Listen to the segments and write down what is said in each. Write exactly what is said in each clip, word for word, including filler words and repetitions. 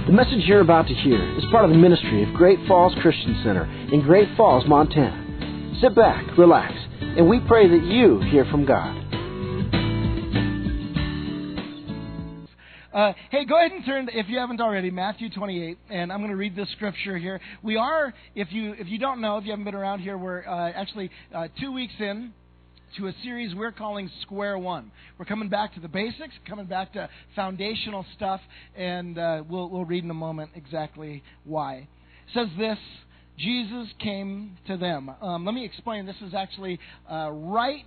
The message you're about to hear is part of the ministry of Great Falls Christian Center in Great Falls, Montana. Sit back, relax, and we pray that you hear from God. Uh, hey, go ahead and turn, if you haven't already, Matthew twenty-eight, and I'm going to read this scripture here. We are, if you if you don't know, if you haven't been around here, we're uh, actually uh, two weeks in to a series we're calling Square One. We're coming back to the basics, coming back to foundational stuff, and uh, we'll we'll read in a moment exactly why. It says this: Jesus came to them. Um, let me explain. This is actually uh, right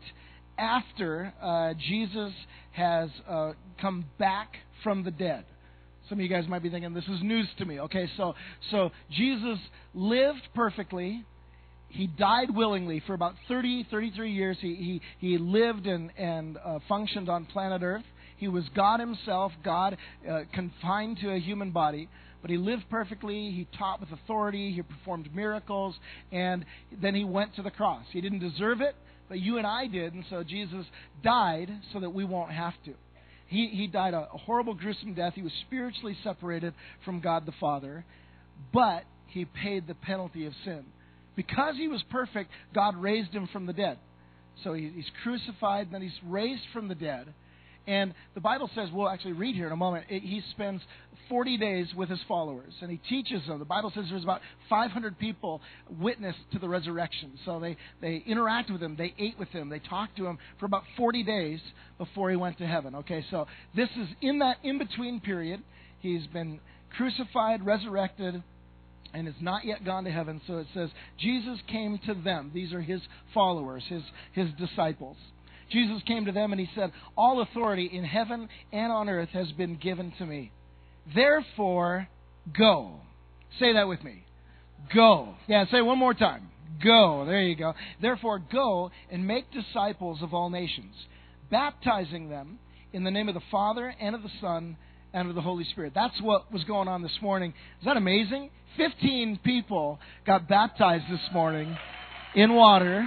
after uh, Jesus has uh, come back from the dead. Some of you guys might be thinking, this is news to me. Okay, so so Jesus lived perfectly. He died willingly for about thirty, thirty-three years. He he, he lived and, and uh, functioned on planet Earth. He was God himself, God uh, confined to a human body. But he lived perfectly. He taught with authority. He performed miracles. And then he went to the cross. He didn't deserve it, but you and I did. And so Jesus died so that we won't have to. He, he died a, a horrible, gruesome death. He was spiritually separated from God the Father. But he paid the penalty of sin. Because he was perfect, God raised him from the dead. So he, he's crucified, then he's raised from the dead. And the Bible says, we'll actually read here in a moment, it, he spends forty days with his followers. And he teaches them. The Bible says there's about five hundred people witnessed to the resurrection. So they, they interact with him. They ate with him. They talked to him for about forty days before he went to heaven. Okay, so this is in that in-between period. He's been crucified, resurrected, and is not yet gone to heaven. So it says, Jesus came to them. These are his followers, his, his disciples. Jesus came to them and he said, all authority in heaven and on earth has been given to me. Therefore, go. Say that with me. Go. Yeah, say it one more time. Go. There you go. Therefore, go and make disciples of all nations, baptizing them in the name of the Father and of the Son and of the Holy Spirit. That's what was going on this morning. Is that amazing? Fifteen people got baptized this morning in water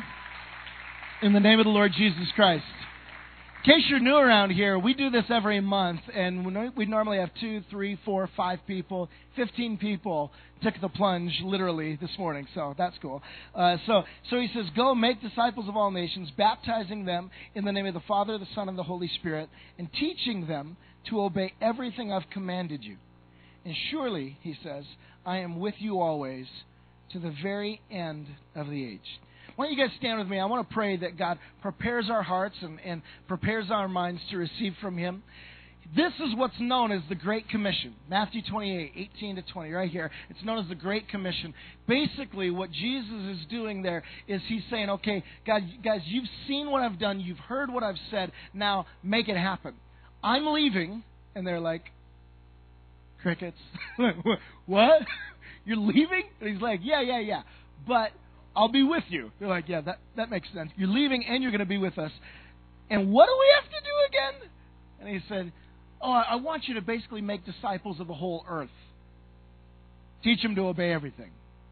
in the name of the Lord Jesus Christ. In case you're new around here, we do this every month, and we normally have two, three, four, five people. Fifteen people took the plunge literally this morning, so that's cool. Uh, so, so he says, go make disciples of all nations, baptizing them in the name of the Father, the Son, and the Holy Spirit, and teaching them to obey everything I've commanded you. And surely, he says, I am with you always to the very end of the age. Why don't you guys stand with me? I want to pray that God prepares our hearts and, and prepares our minds to receive from him. This is what's known as the Great Commission. Matthew twenty-eight, eighteen to twenty, right here. It's known as the Great Commission. Basically, what Jesus is doing there is he's saying, okay, God, guys, you've seen what I've done. You've heard what I've said. Now, make it happen. I'm leaving. And they're like, crickets. What? You're leaving? And he's like, yeah, yeah, yeah. But I'll be with you. They're like, yeah, that, that makes sense. You're leaving and you're going to be with us. And what do we have to do again? And he said, oh, I want you to basically make disciples of the whole earth. Teach them to obey everything.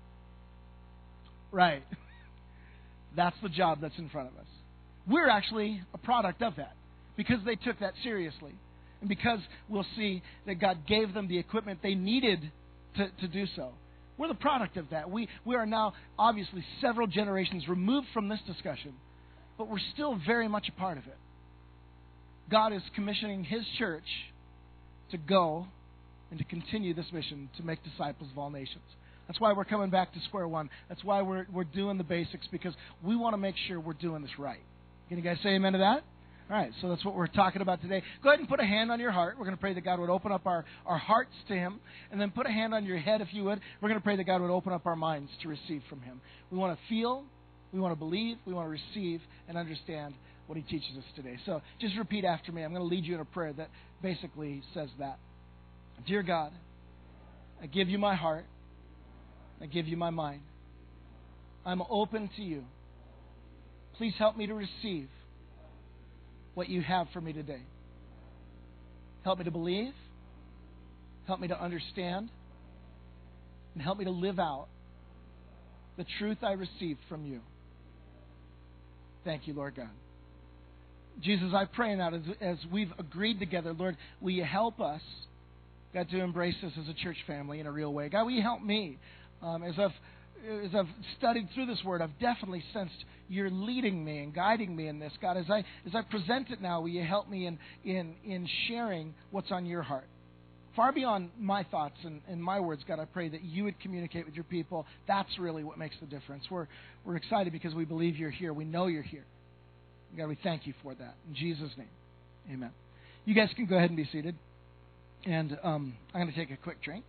Right. That's the job that's in front of us. We're actually a product of that because they took that seriously. And because we'll see that God gave them the equipment they needed to, to do so. We're the product of that. We, we are now obviously several generations removed from this discussion, but we're still very much a part of it. God is commissioning his church to go and to continue this mission to make disciples of all nations. That's why we're coming back to square one. That's why we're, we're doing the basics, because we want to make sure we're doing this right. Can you guys say amen to that? All right, so that's what we're talking about today. Go ahead and put a hand on your heart. We're going to pray that God would open up our, our hearts to him. And then put a hand on your head, if you would. We're going to pray that God would open up our minds to receive from him. We want to feel, we want to believe, we want to receive and understand what he teaches us today. So just repeat after me. I'm going to lead you in a prayer that basically says that. Dear God, I give you my heart. I give you my mind. I'm open to you. Please help me to receive what you have for me today. Help me to believe. Help me to understand. And help me to live out the truth I received from you. Thank you, Lord God. Jesus, I pray now as, as we've agreed together, Lord, will you help us God, to embrace us as a church family in a real way. God, will you help me? Um, as I've as I've studied through this word, I've definitely sensed you're leading me and guiding me in this. God, as I as I present it now, will you help me in in, in sharing what's on your heart? Far beyond my thoughts and, and my words, God, I pray that you would communicate with your people. That's really what makes the difference. We're we're excited because we believe you're here. We know you're here. God, we thank you for that. In Jesus' name, amen. You guys can go ahead and be seated. And um, I'm going to take a quick drink.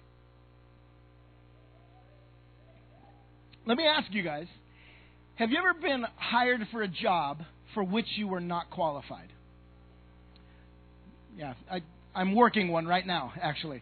Let me ask you guys, have you ever been hired for a job for which you were not qualified? Yeah, I, I'm working one right now, actually.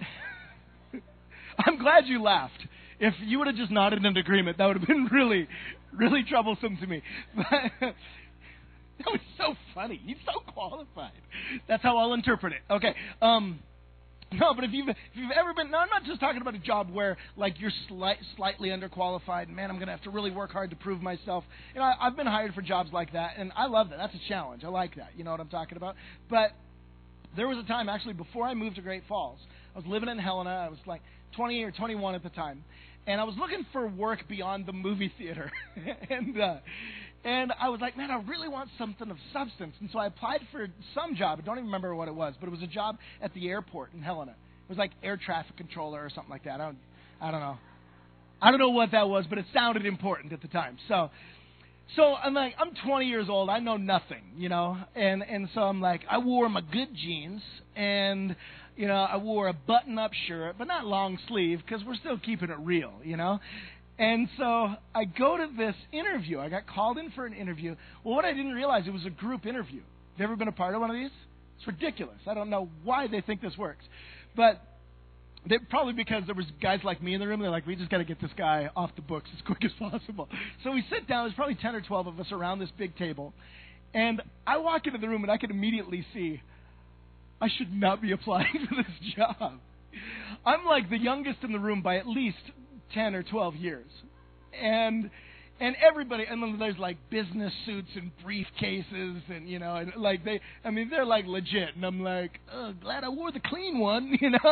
I'm glad you laughed. If you would have just nodded in agreement, that would have been really, really troublesome to me. That was so funny. He's so qualified. That's how I'll interpret it. Okay. Um, no, but if you've if you've ever been, no, I'm not just talking about a job where like you're slight, slightly underqualified. And, man, I'm going to have to really work hard to prove myself. You know, I, I've been hired for jobs like that, and I love that. That's a challenge. I like that. You know what I'm talking about? But there was a time actually before I moved to Great Falls. I was living in Helena. I was like twenty or twenty-one at the time, and I was looking for work beyond the movie theater, and. Uh, And I was like, man, I really want something of substance. And so I applied for some job. I don't even remember what it was, but it was a job at the airport in Helena. It was like air traffic controller or something like that. I don't, I don't know. I don't know what that was, but it sounded important at the time. So, so I'm like, I'm twenty years old. I know nothing, you know. And and so I'm like, I wore my good jeans and, you know, I wore a button-up shirt, but not long sleeve because we're still keeping it real, you know. And so I go to this interview. I got called in for an interview. Well, what I didn't realize, it was a group interview. Have you ever been a part of one of these? It's ridiculous. I don't know why they think this works. But they, probably because there was guys like me in the room. They're like, we just got to get this guy off the books as quick as possible. So we sit down. There's probably ten or twelve of us around this big table. And I walk into the room, and I can immediately see I should not be applying for this job. I'm like the youngest in the room by at least ten or twelve years. And and everybody, and then there's like business suits and briefcases and, you know, and like they, I mean, they're like legit. And I'm like, oh, glad I wore the clean one, you know.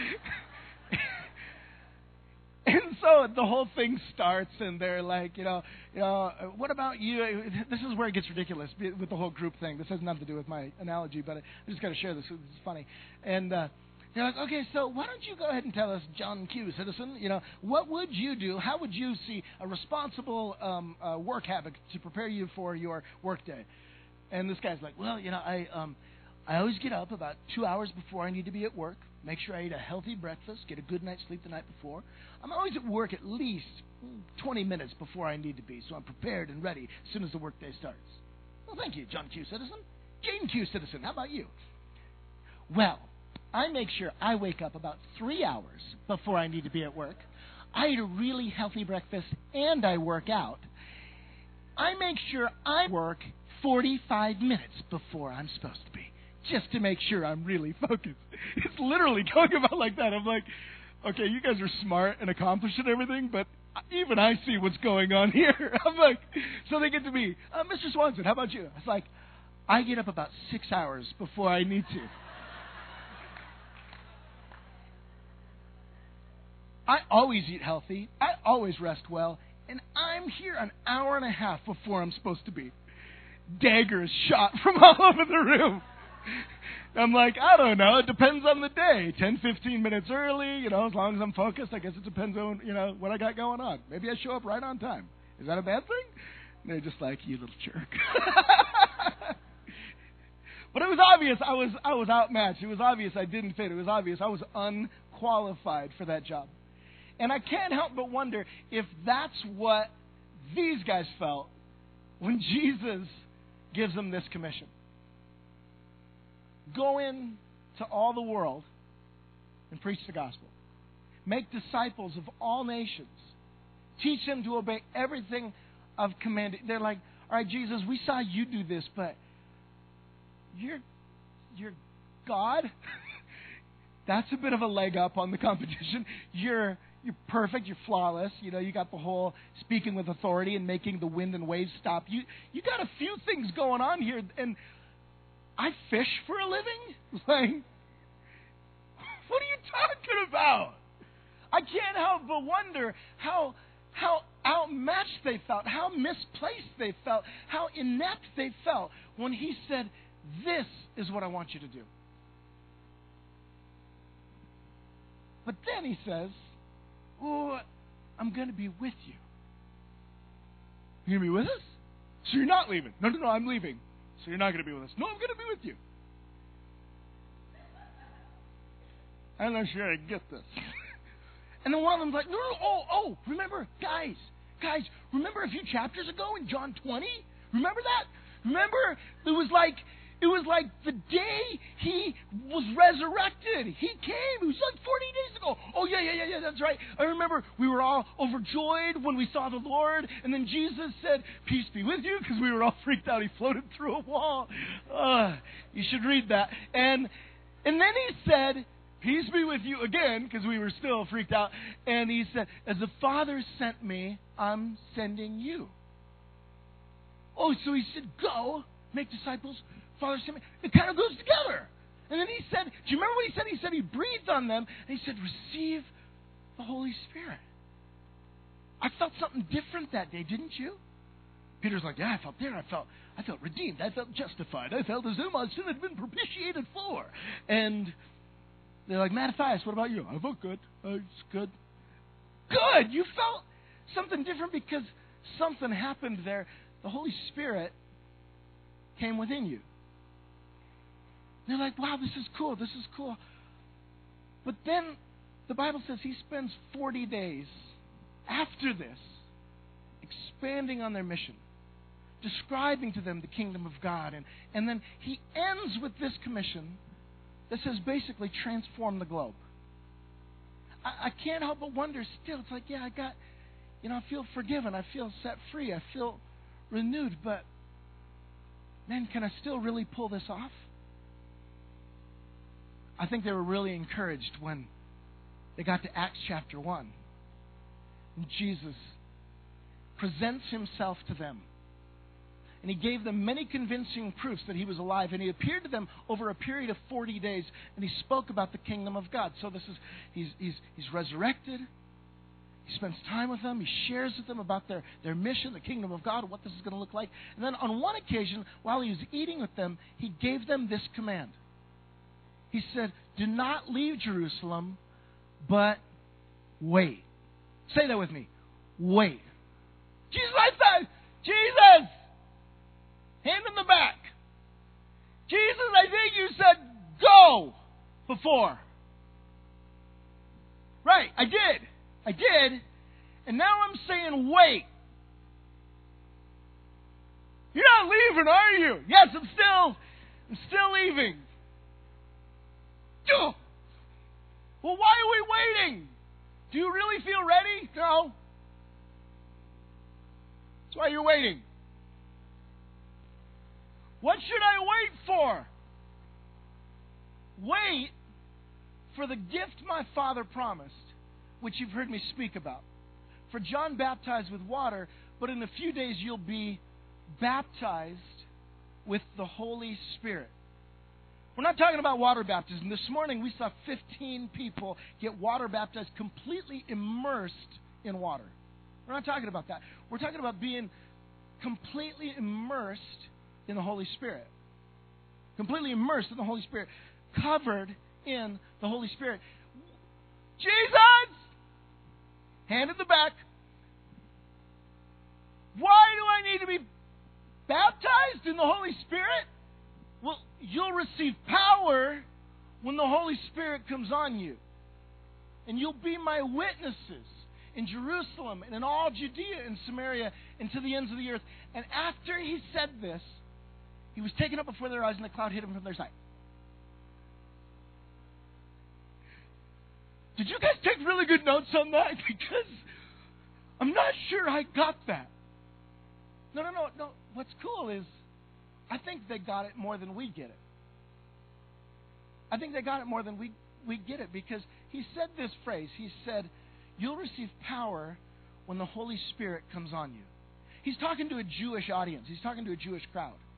And so the whole thing starts, and they're like, you know, you know, what about you? This is where it gets ridiculous with the whole group thing. This has nothing to do with my analogy, but I just got to share this. It's funny. And, uh, they're like, okay, so why don't you go ahead and tell us, John Q. citizen, you know, what would you do? How would you see a responsible um, uh, work habit to prepare you for your work day? And this guy's like, well, you know, I um, I always get up about two hours before I need to be at work, make sure I eat a healthy breakfast, get a good night's sleep the night before. I'm always at work at least twenty minutes before I need to be, so I'm prepared and ready as soon as the workday starts. Well, thank you, John Q. citizen. Jane Q. citizen, how about you? Well, I make sure I wake up about three hours before I need to be at work. I eat a really healthy breakfast, and I work out. I make sure I work forty-five minutes before I'm supposed to be, just to make sure I'm really focused. It's literally going about like that. I'm like, okay, you guys are smart and accomplished and everything, but even I see what's going on here. I'm like, so they get to me, uh, Mister Swanson, how about you? It's like, I get up about six hours before I need to. I always eat healthy. I always rest well. And I'm here an hour and a half before I'm supposed to be. Daggers shot from all over the room. I'm like, I don't know. It depends on the day. ten, fifteen minutes early, you know, as long as I'm focused. I guess it depends on, you know, what I got going on. Maybe I show up right on time. Is that a bad thing? And they're just like, you little jerk. But it was obvious I was I was outmatched. It was obvious I didn't fit. It was obvious I was unqualified for that job. And I can't help but wonder if that's what these guys felt when Jesus gives them this commission. Go in to all the world and preach the gospel. Make disciples of all nations. Teach them to obey everything I've commanded. They're like, all right, Jesus, we saw you do this, but you're, you're God? That's a bit of a leg up on the competition. You're You're perfect. You're flawless. You know, you got the whole speaking with authority and making the wind and waves stop. You you got a few things going on here. And I fish for a living? Like, What are you talking about? I can't help but wonder how how outmatched they felt, how misplaced they felt, how inept they felt when he said, this is what I want you to do. But then he says, oh, I'm going to be with you. You're going to be with us? So you're not leaving. No, no, no, I'm leaving. So you're not going to be with us. No, I'm going to be with you. I'm not sure I get this. And then one of them's like, no, no, oh, oh, remember, guys, guys, remember a few chapters ago in John twenty? Remember that? Remember, it was like, it was like the day he was resurrected. He came. It was like forty days ago. Oh, yeah, yeah, yeah, yeah, that's right. I remember we were all overjoyed when we saw the Lord. And then Jesus said, peace be with you, because we were all freaked out. He floated through a wall. Uh, you should read that. And, and then he said, peace be with you again, because we were still freaked out. And he said, as the Father sent me, I'm sending you. Oh, so he said, go, make disciples. Father sent me. It kind of goes together. And then he said, do you remember what he said? He said he breathed on them, and he said, receive the Holy Spirit. I felt something different that day, didn't you? Peter's like, yeah, I felt there. I felt I felt redeemed. I felt justified. I felt as though my sin had been propitiated for. And they're like, Mattathias, what about you? I felt good. Uh, it's good. Good! You felt something different because something happened there. The Holy Spirit came within you. They're like, wow, this is cool. This is cool. But then the Bible says he spends forty days after this expanding on their mission, describing to them the kingdom of God. And, and then he ends with this commission that says basically transform the globe. I, I can't help but wonder still. It's like, yeah, I got, you know, I feel forgiven. I feel set free. I feel renewed. But, man, can I still really pull this off? I think they were really encouraged when they got to Acts chapter one. And Jesus presents himself to them. And he gave them many convincing proofs that he was alive. And he appeared to them over a period of forty days. And he spoke about the kingdom of God. So this is, he's, he's, he's resurrected. He spends time with them. He shares with them about their, their mission, the kingdom of God, what this is going to look like. And then on one occasion, while he was eating with them, he gave them this command. He said, do not leave Jerusalem, but wait. Say that with me. Wait. Jesus, I said, Jesus! Hand in the back. Jesus, I think you said go before. Right, I did. I did. And now I'm saying wait. You're not leaving, are you? Yes, I'm still, I'm still leaving. Oh. Well, why are we waiting? Do you really feel ready? No. That's why you're waiting. What should I wait for? Wait for the gift my Father promised, which you've heard me speak about. For John baptized with water, but in a few days you'll be baptized with the Holy Spirit. We're not talking about water baptism. This morning we saw fifteen people get water baptized, completely immersed in water. We're not talking about that. We're talking about being completely immersed in the Holy Spirit. Completely immersed in the Holy Spirit. Covered in the Holy Spirit. Jesus! Hand at the back. Why do I need to be baptized in the Holy Spirit? Well, you'll receive power when the Holy Spirit comes on you. And you'll be my witnesses in Jerusalem and in all Judea and Samaria and to the ends of the earth. And after he said this, he was taken up before their eyes and the cloud hid him from their sight. Did you guys take really good notes on that? Because I'm not sure I got that. No, no, no, no. What's cool is I think they got it more than we get it. I think they got it more than we, we get it because he said this phrase. He said, you'll receive power when the Holy Spirit comes on you. He's talking to a Jewish audience. He's talking to a Jewish crowd.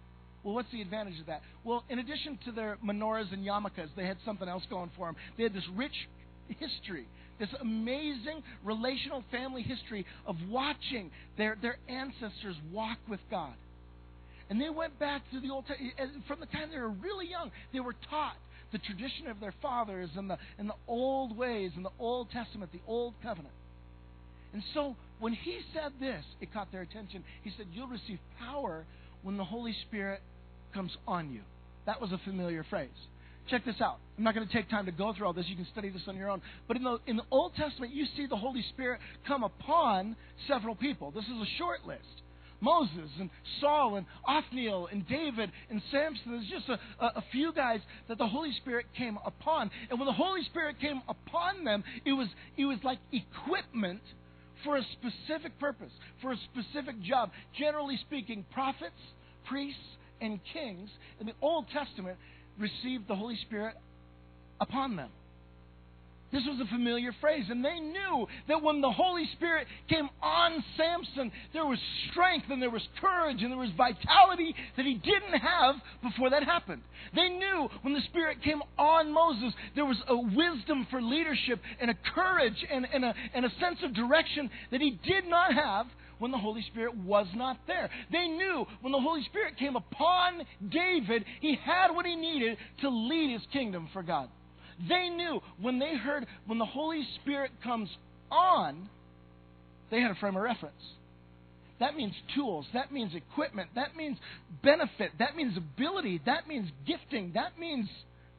Well, what's the advantage of that? Well, in addition to their menorahs and yarmulkes, they had something else going for them. They had this rich history, this amazing relational family history of watching their, their ancestors walk with God. And they went back to the Old Testament. From the time they were really young, they were taught the tradition of their fathers and the, and the old ways and the Old Testament, the Old Covenant. And so when he said this, it caught their attention. He said, you'll receive power when the Holy Spirit comes on you. That was a familiar phrase. Check this out. I'm not going to take time to go through all this. You can study this on your own. But in the, in the Old Testament, you see the Holy Spirit come upon several people. This is a short list. Moses and Saul and Othniel and David and Samson. There's just a, a, a few guys that the Holy Spirit came upon. And when the Holy Spirit came upon them, it was it was like equipment for a specific purpose, for a specific job. Generally speaking, prophets, priests, and kings in the Old Testament received the Holy Spirit upon them. This was a familiar phrase, and they knew that when the Holy Spirit came on Samson, there was strength and there was courage and there was vitality that he didn't have before that happened. They knew when the Spirit came on Moses, there was a wisdom for leadership and a courage and, and, a, and a sense of direction that he did not have when the Holy Spirit was not there. They knew when the Holy Spirit came upon David, he had what he needed to lead his kingdom for God. They knew when they heard, when the Holy Spirit comes on, they had a frame of reference. That means tools. That means equipment. That means benefit. That means ability. That means gifting. That means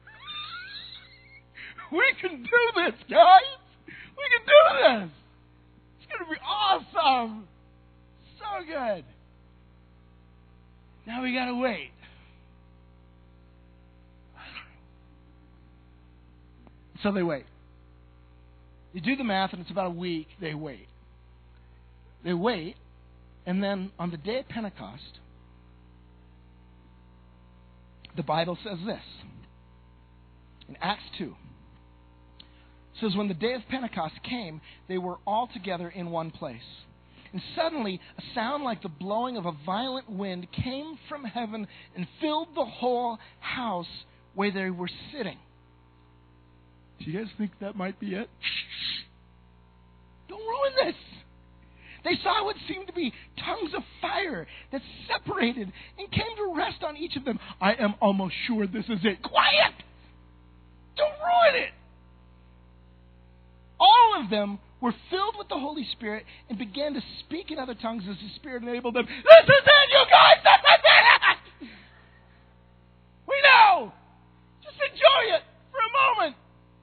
we can do this, guys. We can do this. It's going to be awesome. So good. Now we got to wait. So they wait. You do the math, and it's about a week. They wait. They wait, and then on the day of Pentecost, the Bible says this. In Acts two, it says, when the day of Pentecost came, they were all together in one place. And suddenly, a sound like the blowing of a violent wind came from heaven and filled the whole house where they were sitting. Do you guys think that might be it? Don't ruin this. They saw what seemed to be tongues of fire that separated and came to rest on each of them. I am almost sure this is it. Quiet! Don't ruin it. All of them were filled with the Holy Spirit and began to speak in other tongues as the Spirit enabled them. This is it, you guys! This is it! We know! Just enjoy it for a moment.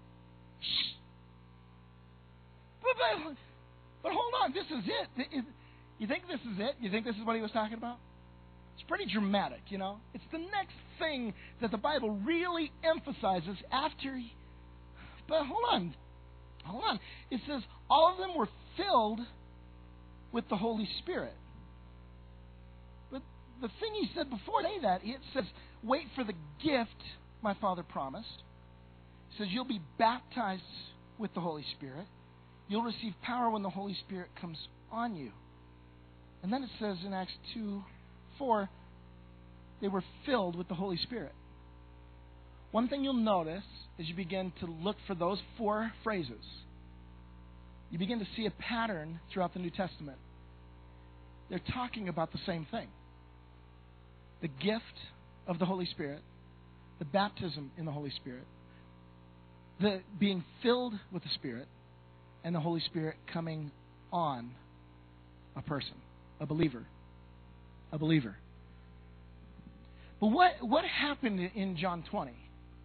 But, but, but hold on, this is it. You think this is it? You think this is what he was talking about? It's pretty dramatic, you know. It's the next thing that the Bible really emphasizes after. He, but hold on. Hold on. It says all of them were filled with the Holy Spirit. But the thing he said before say that, it says, wait for the gift my Father promised. It says you'll be baptized with the Holy Spirit. You'll receive power when the Holy Spirit comes on you. And then it says in Acts two four, they were filled with the Holy Spirit. One thing you'll notice as you begin to look for those four phrases, you begin to see a pattern throughout the New Testament. They're talking about the same thing. The gift of the Holy Spirit, the baptism in the Holy Spirit, the being filled with the Spirit, and the Holy Spirit coming on a person, a believer, a believer. But what, what happened in John twenty?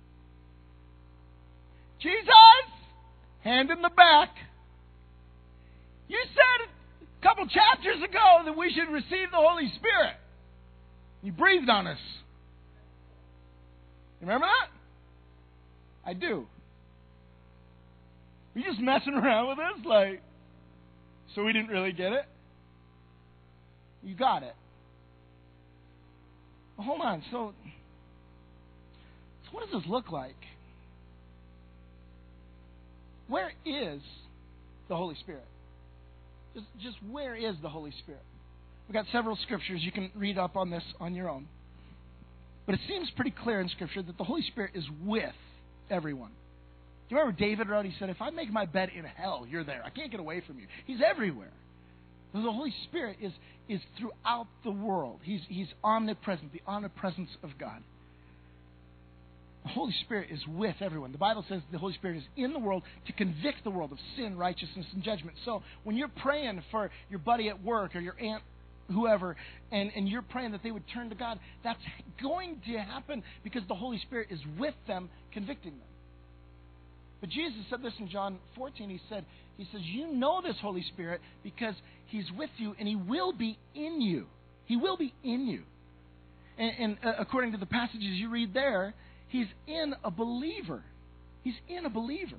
Jesus, hand in the back. You said a couple chapters ago that we should receive the Holy Spirit. You breathed on us. You remember that? I do. Are you just messing around with us? Like, so we didn't really get it? You got it. Well, hold on. So, so what does this look like? Where is the Holy Spirit? Just, just where is the Holy Spirit? We've got several scriptures. You can read up on this on your own. But it seems pretty clear in Scripture that the Holy Spirit is with everyone. Do you remember David wrote, he said, if I make my bed in hell, you're there. I can't get away from you. He's everywhere. The Holy Spirit is, is throughout the world. He's, he's omnipresent, the omnipresence of God. The Holy Spirit is with everyone. The Bible says the Holy Spirit is in the world to convict the world of sin, righteousness, and judgment. So when you're praying for your buddy at work or your aunt, whoever, and, and you're praying that they would turn to God, that's going to happen because the Holy Spirit is with them, convicting them. But Jesus said this in John fourteen. He said, He says, you know this Holy Spirit because He's with you and He will be in you. He will be in you. And, and uh, according to the passages you read there, He's in a believer. He's in a believer.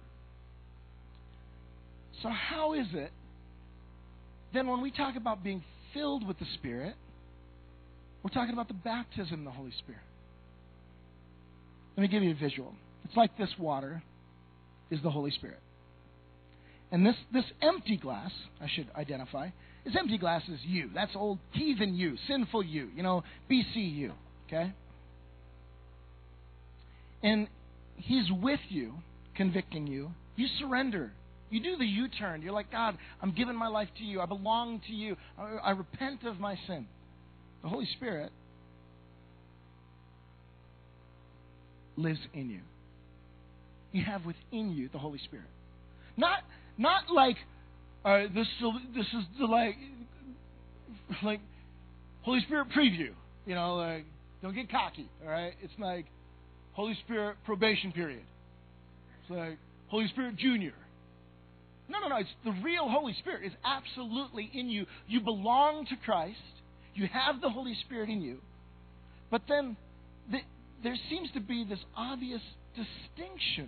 So how is it then when we talk about being filled with the Spirit, we're talking about the baptism of the Holy Spirit? Let me give you a visual. It's like this water is the Holy Spirit. And this, this empty glass, I should identify, this empty glass is you. That's old heathen you, sinful you, you know, B C you, okay? And He's with you, convicting you. You surrender. You do the U-turn. You're like, God, I'm giving my life to you. I belong to you. I, I repent of my sin. The Holy Spirit lives in you. You have within you the Holy Spirit. Not not like uh, this. This is the like like Holy Spirit preview. You know, like don't get cocky. All right, it's like Holy Spirit probation period. It's like Holy Spirit Junior. No, no, no. It's the real Holy Spirit is absolutely in you. You belong to Christ. You have the Holy Spirit in you. But then the, there seems to be this obvious distinction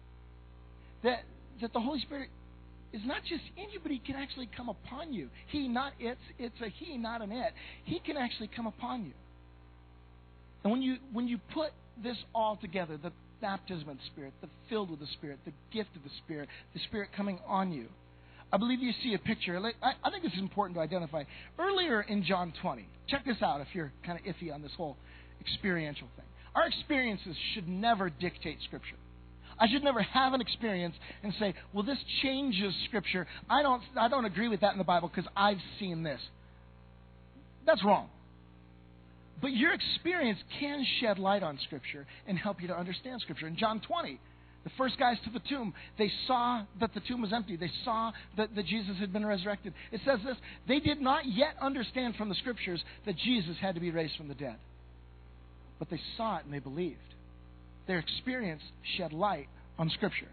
that that the Holy Spirit is not just in you, but He can actually come upon you. He, not it's. It's a He, not an it. He can actually come upon you. And when you when you put this all together, the baptism of the Spirit, the filled with the Spirit, the gift of the Spirit, the Spirit coming on you, I believe you see a picture. I, I think this is important to identify. Earlier in John twenty, check this out if you're kind of iffy on this whole experiential thing. Our experiences should never dictate Scripture. I should never have an experience and say, well, this changes Scripture. I don't, I don't agree with that in the Bible because I've seen this. That's wrong. But your experience can shed light on Scripture and help you to understand Scripture. In John twenty, the first guys to the tomb, they saw that the tomb was empty. They saw that, that Jesus had been resurrected. It says this, they did not yet understand from the Scriptures that Jesus had to be raised from the dead. But they saw it and they believed. Their experience shed light on Scripture.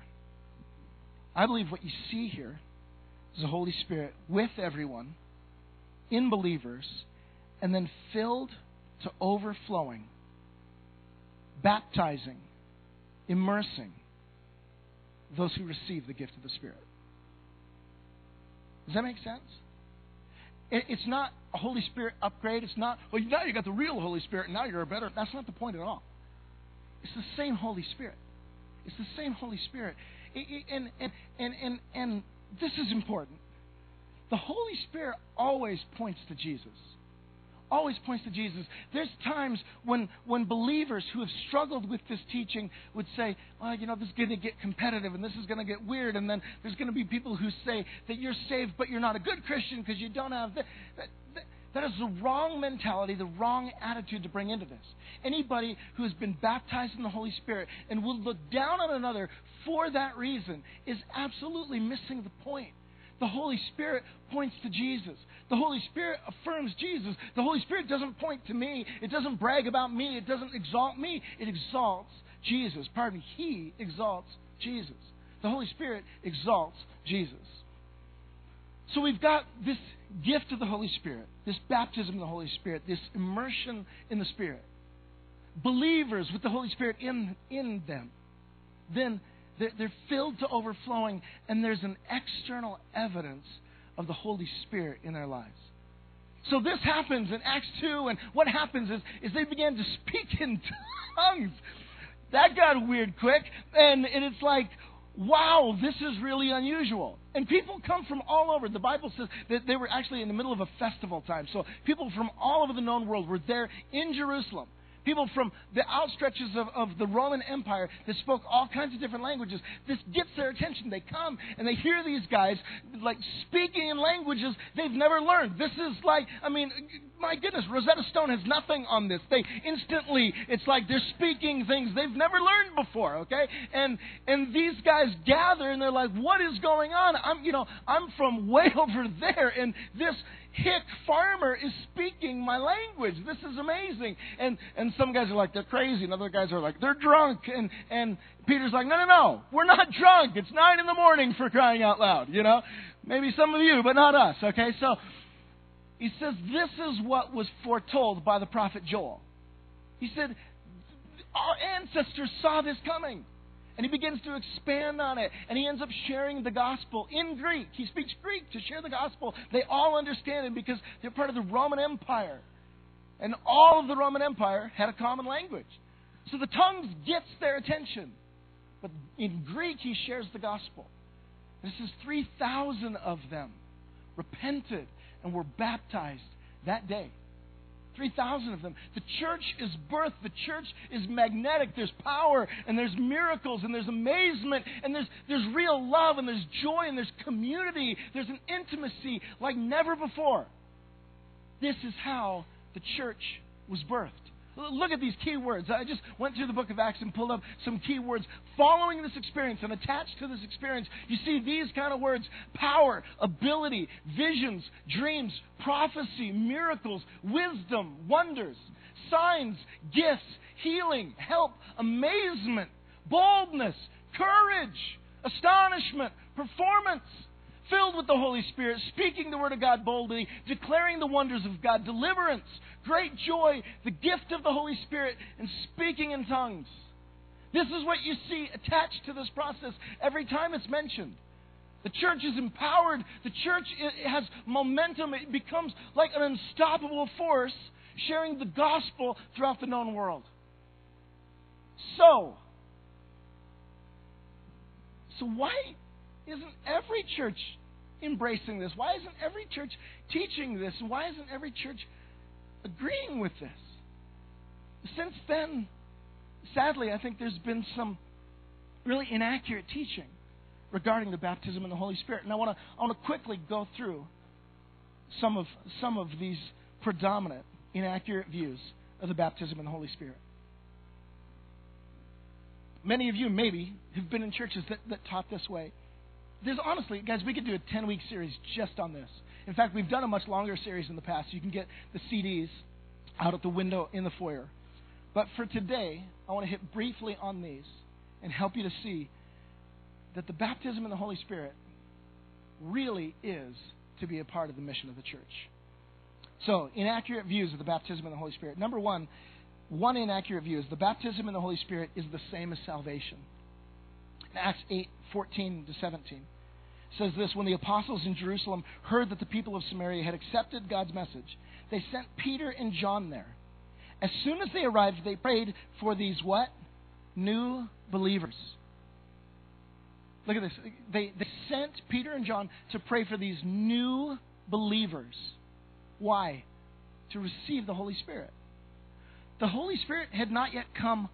I believe what you see here is the Holy Spirit with everyone, in believers, and then filled to overflowing, baptizing, immersing those who receive the gift of the Spirit. Does that make sense? It's not a Holy Spirit upgrade. It's not, well, now you got the real Holy Spirit, and now you're a better. That's not the point at all. It's the same Holy Spirit. It's the same Holy Spirit. And, and, and, and, and this is important. The Holy Spirit always points to Jesus. Always points to Jesus. There's times when, when believers who have struggled with this teaching would say, well, you know, this is going to get competitive and this is going to get weird. And then there's going to be people who say that you're saved, but you're not a good Christian because you don't have that. That, that, that is the wrong mentality, the wrong attitude to bring into this. Anybody who has been baptized in the Holy Spirit and will look down on another for that reason is absolutely missing the point. The Holy Spirit points to Jesus. The Holy Spirit affirms Jesus. The Holy Spirit doesn't point to me. It doesn't brag about me. It doesn't exalt me. It exalts Jesus. Pardon me. He exalts Jesus. The Holy Spirit exalts Jesus. So we've got this gift of the Holy Spirit, this baptism of the Holy Spirit, this immersion in the Spirit. Believers with the Holy Spirit in, in them. Then they're, they're filled to overflowing, and there's an external evidence of the Holy Spirit in their lives. So this happens in Acts two, and what happens is, is they began to speak in tongues. That got weird quick, and, and it's like, wow, this is really unusual. And people come from all over. The Bible says that they were actually in the middle of a festival time. So people from all over the known world were there in Jerusalem. people from the outstretches of, of the Roman Empire that spoke all kinds of different languages. This gets their attention. They come and they hear these guys like speaking in languages they've never learned. This is like, I mean, my goodness, Rosetta Stone has nothing on this. They instantly, it's like they're speaking things they've never learned before, okay? And and these guys gather and they're like, what is going on? I'm, you know, I'm from way over there, and this hick farmer is speaking my language. This is amazing. And and some guys are like, they're crazy, and other guys are like, they're drunk. And and Peter's like, no, no, no, we're not drunk. It's nine in the morning, for crying out loud, you know? Maybe some of you, but not us, okay? So he says, this is what was foretold by the prophet Joel. He said, our ancestors saw this coming. And he begins to expand on it. And he ends up sharing the gospel in Greek. He speaks Greek to share the gospel. They all understand it because they're part of the Roman Empire. And all of the Roman Empire had a common language. So the tongues gets their attention. But in Greek, he shares the gospel. This is three thousand of them repented and were baptized that day. three thousand of them. The church is birthed. The church is magnetic. There's power, and there's miracles, and there's amazement, and there's, there's real love, and there's joy, and there's community. There's an intimacy like never before. This is how the church was birthed. Look at these key words. I just went through the book of Acts and pulled up some key words. Following this experience and attached to this experience, you see these kind of words: power, ability, visions, dreams, prophecy, miracles, wisdom, wonders, signs, gifts, healing, help, amazement, boldness, courage, astonishment, performance. Filled with the Holy Spirit, speaking the Word of God boldly, declaring the wonders of God, deliverance, great joy, the gift of the Holy Spirit, and speaking in tongues. This is what you see attached to this process every time it's mentioned. The church is empowered. The church has momentum. It becomes like an unstoppable force, sharing the gospel throughout the known world. So, so why isn't every church embracing this? Why isn't every church teaching this? And why isn't every church agreeing with this? Since then, sadly, I think there's been some really inaccurate teaching regarding the baptism in the Holy Spirit. And I want to I want to quickly go through some of some of these predominant inaccurate views of the baptism in the Holy Spirit. Many of you maybe have been in churches that, that taught this way. There's honestly, guys, we could do a ten-week series just on this. In fact, we've done a much longer series in the past. You can get the C Ds out at the window in the foyer. But for today, I want to hit briefly on these and help you to see that the baptism in the Holy Spirit really is to be a part of the mission of the church. So, inaccurate views of the baptism in the Holy Spirit. Number one, one inaccurate view is the baptism in the Holy Spirit is the same as salvation. In Acts eight, fourteen to seventeen. Says this: when the apostles in Jerusalem heard that the people of Samaria had accepted God's message, they sent Peter and John there. As soon as they arrived, they prayed for these what? New believers. Look at this. They, they sent Peter and John to pray for these new believers. Why? To receive the Holy Spirit. The Holy Spirit had not yet come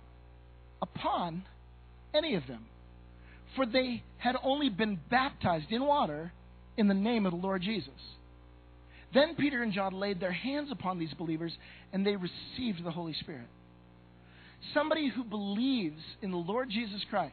upon any of them, for they had only been baptized in water in the name of the Lord Jesus. Then Peter and John laid their hands upon these believers, and they received the Holy Spirit. Somebody who believes in the Lord Jesus Christ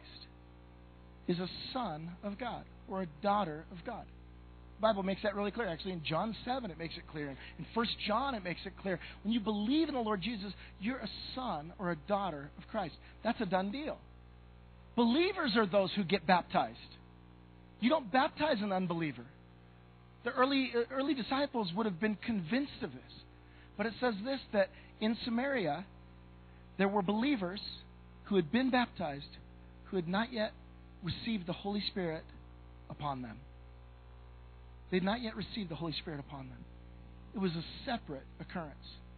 is a son of God or a daughter of God. The Bible makes that really clear. Actually, in John seven, it makes it clear. In First John, it makes it clear. When you believe in the Lord Jesus, you're a son or a daughter of Christ. That's a done deal. Believers are those who get baptized. You don't baptize an unbeliever. The early early disciples would have been convinced of this. But it says this, that in Samaria, there were believers who had been baptized who had not yet received the Holy Spirit upon them. They had not yet received the Holy Spirit upon them. It was a separate occurrence.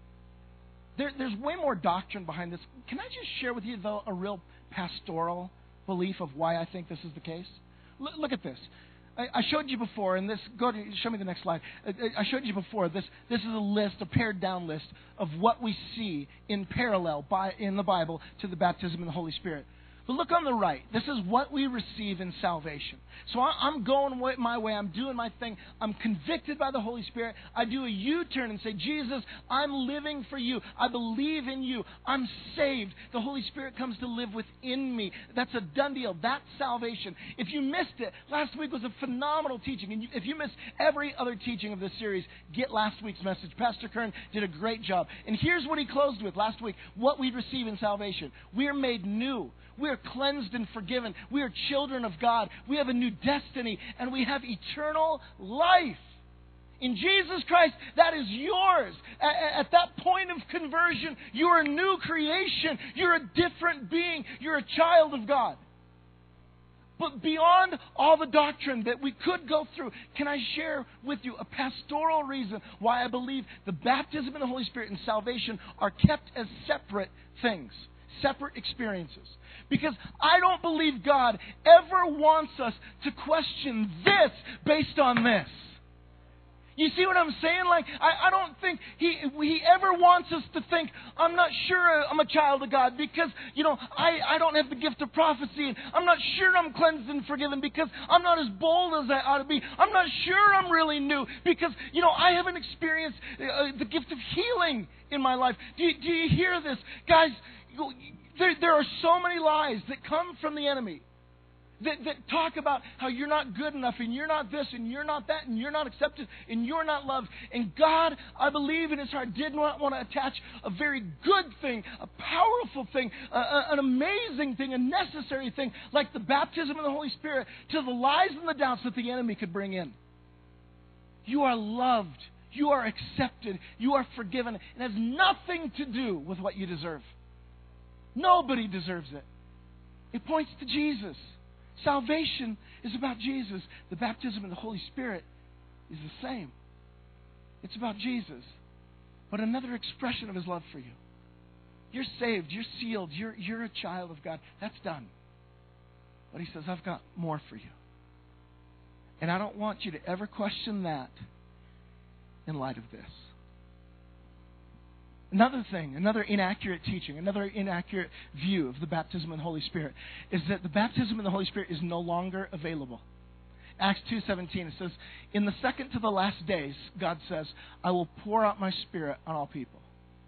There, there's way more doctrine behind this. Can I just share with you, though, a real pastoral belief of why I think this is the case? L- look at this. I, I showed you before, and this, go to, show me the next slide. I, I showed you before, this, this is a list, a pared down list of what we see in parallel by, in the Bible to the baptism in the Holy Spirit. But look on the right. This is what we receive in salvation. So I, I'm going my way. I'm doing my thing. I'm convicted by the Holy Spirit. I do a U-turn and say, Jesus, I'm living for you. I believe in you. I'm saved. The Holy Spirit comes to live within me. That's a done deal. That's salvation. If you missed it, last week was a phenomenal teaching. And you, if you missed every other teaching of this series, get last week's message. Pastor Kern did a great job. And here's what he closed with last week, what we receive in salvation. We are made new. We are cleansed and forgiven. We are children of God. We have a new destiny, and we have eternal life. In Jesus Christ, that is yours. At, at that point of conversion, you are a new creation. You're a different being. You're a child of God. But beyond all the doctrine that we could go through, can I share with you a pastoral reason why I believe the baptism in the Holy Spirit and salvation are kept as separate things, separate experiences? Because I don't believe God ever wants us to question this based on this. You see what I'm saying? Like, I, I don't think he, he ever wants us to think, I'm not sure I'm a child of God because, you know, I, I don't have the gift of prophecy. And I'm not sure I'm cleansed and forgiven because I'm not as bold as I ought to be. I'm not sure I'm really new because, you know, I haven't experienced uh, the gift of healing in my life. Do you, do you hear this? Guys, there, there are so many lies that come from the enemy. That, that talk about how you're not good enough and you're not this and you're not that and you're not accepted and you're not loved. And God, I believe in His heart, did not want to attach a very good thing, a powerful thing, a, a, an amazing thing, a necessary thing like the baptism of the Holy Spirit to the lies and the doubts that the enemy could bring in. You are loved. You are accepted. You are forgiven. It has nothing to do with what you deserve. Nobody deserves it. It points to Jesus. Salvation is about Jesus. The baptism of the Holy Spirit is the same. It's about Jesus, but another expression of His love for you. You're saved. You're sealed. You're, you're a child of God. That's done. But He says, I've got more for you. And I don't want you to ever question that in light of this. Another thing, another inaccurate teaching, another inaccurate view of the baptism in the Holy Spirit is that the baptism in the Holy Spirit is no longer available. Acts two seventeen, it says, in the second to the last days, God says, I will pour out my Spirit on all people.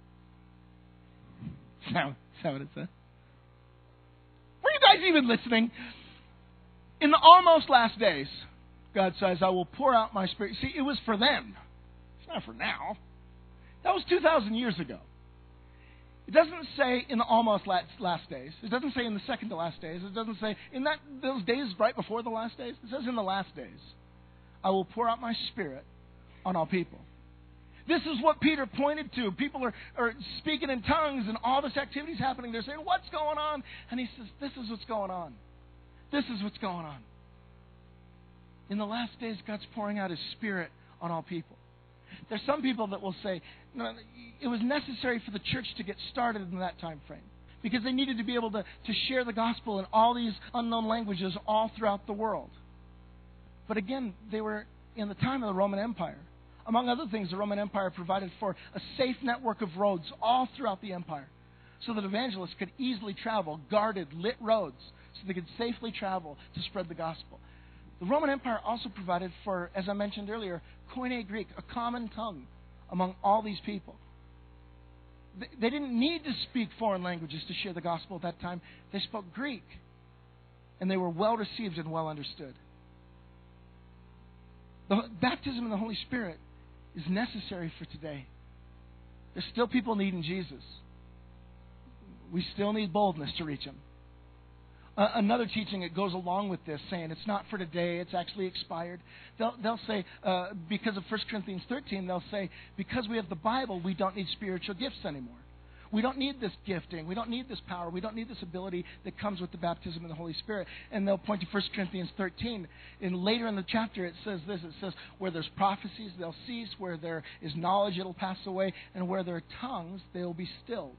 Is that, is that what it says? Were you guys even listening? In the almost last days, God says, I will pour out my Spirit. See, it was for them. It's not for now. That was two thousand years ago. It doesn't say in the almost last, last days. It doesn't say in the second to last days. It doesn't say in that those days right before the last days. It says in the last days, I will pour out my Spirit on all people. This is what Peter pointed to. People are, are speaking in tongues and all this activity is happening. They're saying, what's going on? And he says, this is what's going on. This is what's going on. In the last days, God's pouring out His Spirit on all people. There's some people that will say, no, it was necessary for the church to get started in that time frame because they needed to be able to, to share the gospel in all these unknown languages all throughout the world. But again, they were in the time of the Roman Empire. Among other things, the Roman Empire provided for a safe network of roads all throughout the empire so that evangelists could easily travel guarded, lit roads so they could safely travel to spread the gospel. The Roman Empire also provided for, as I mentioned earlier, Koine Greek, a common tongue among all these people. They didn't need to speak foreign languages to share the gospel at that time. They spoke Greek, and they were well received and well understood. The baptism in the Holy Spirit is necessary for today. There's still people needing Jesus. We still need boldness to reach Him. Uh, another teaching that goes along with this, saying it's not for today, it's actually expired. They'll, they'll say, uh, because of First Corinthians thirteen, they'll say, because we have the Bible, we don't need spiritual gifts anymore. We don't need this gifting. We don't need this power. We don't need this ability that comes with the baptism of the Holy Spirit. And they'll point to First Corinthians thirteen. And later in the chapter, it says this. It says, where there's prophecies, they'll cease. Where there is knowledge, it'll pass away. And where there are tongues, they'll be stilled.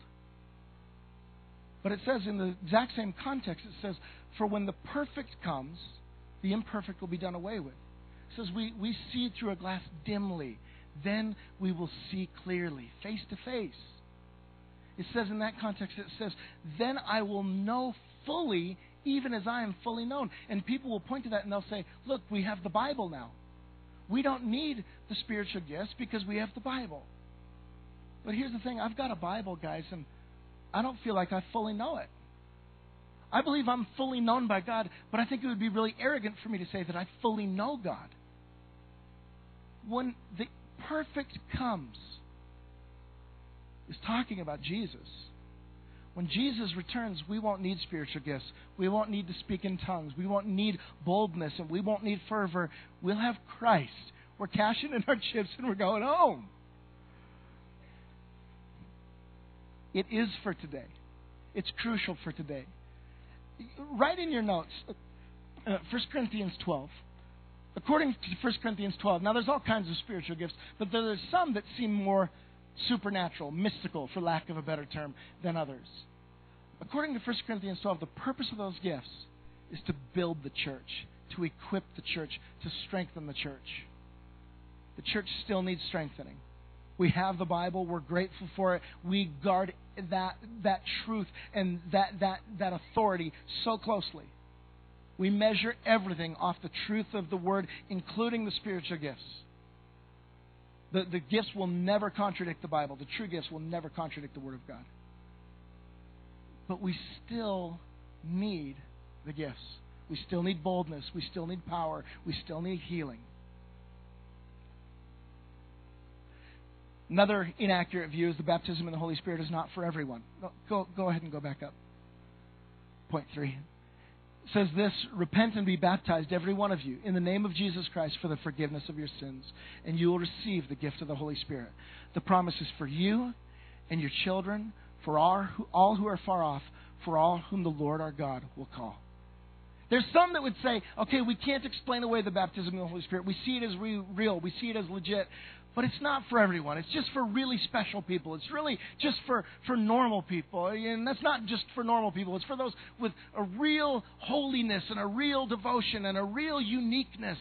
But it says in the exact same context, it says, for when the perfect comes, the imperfect will be done away with. It says we, we see through a glass dimly. Then we will see clearly, face to face. It says in that context, it says, then I will know fully, even as I am fully known. And people will point to that and they'll say, look, we have the Bible now. We don't need the spiritual gifts because we have the Bible. But here's the thing. I've got a Bible, guys, and I don't feel like I fully know it. I believe I'm fully known by God, but I think it would be really arrogant for me to say that I fully know God. When the perfect comes, is talking about Jesus. When Jesus returns, we won't need spiritual gifts. We won't need to speak in tongues. We won't need boldness, and we won't need fervor. We'll have Christ. We're cashing in our chips, and we're going home. It is for today. It's crucial for today. Write in your notes, uh, First Corinthians twelve. According to First Corinthians twelve, now there's all kinds of spiritual gifts, but there's some that seem more supernatural, mystical, for lack of a better term, than others. According to First Corinthians twelve, the purpose of those gifts is to build the church, to equip the church, to strengthen the church. The church still needs strengthening. We have the Bible. We're grateful for it. We guard that that truth and that, that, that authority so closely. We measure everything off the truth of the Word, including the spiritual gifts. The, the gifts will never contradict the Bible. The true gifts will never contradict the Word of God. But we still need the gifts. We still need boldness. We still need power. We still need healing. Another inaccurate view is the baptism in the Holy Spirit is not for everyone. Go, go ahead and go back up. Point three. It says this, repent and be baptized, every one of you, in the name of Jesus Christ for the forgiveness of your sins, and you will receive the gift of the Holy Spirit. The promise is for you and your children, for all who, all who are far off, for all whom the Lord our God will call. There's some that would say, okay, we can't explain away the baptism of the Holy Spirit. We see it as re- real. We see it as legit. But it's not for everyone. It's just for really special people. It's really just for, for normal people. And that's not just for normal people. It's for those with a real holiness and a real devotion and a real uniqueness.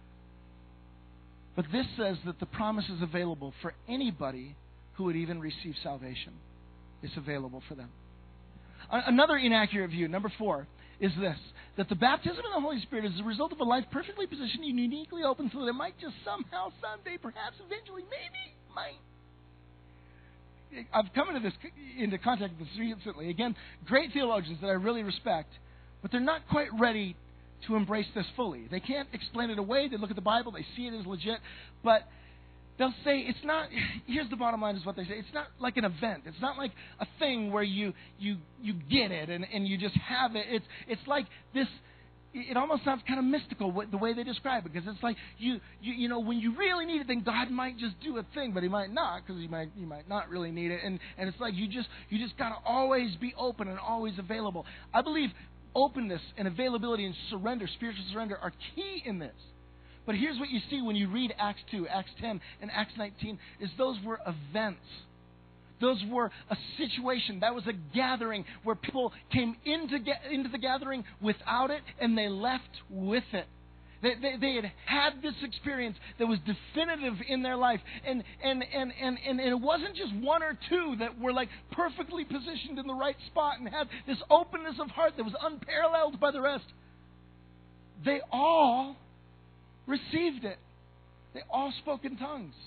But this says that the promise is available for anybody who would even receive salvation. It's available for them. Another inaccurate view, number four, is this, that the baptism of the Holy Spirit is the result of a life perfectly positioned and uniquely open so that it might just somehow, someday, perhaps, eventually, maybe, might. I've come into this into contact with this recently. Again, great theologians that I really respect, but they're not quite ready to embrace this fully. They can't explain it away. They look at the Bible. They see it as legit, but they'll say it's not, here's the bottom line is what they say, it's not like an event. It's not like a thing where you you, you get it and, and you just have it. It's it's like this, it almost sounds kind of mystical the way they describe it, because it's like, you you, you know, when you really need it, then God might just do a thing, but He might not, because He might you might not really need it. And, and it's like you just, you just got to always be open and always available. I believe openness and availability and surrender, spiritual surrender, are key in this. But here's what you see when you read Acts two, Acts ten, and Acts nineteen, is those were events. Those were a situation. That was a gathering where people came into, into the gathering without it, and they left with it. They, they, they had had this experience that was definitive in their life. And, and, and, and, and, and it wasn't just one or two that were like perfectly positioned in the right spot and had this openness of heart that was unparalleled by the rest. They all received it. They all spoke in tongues.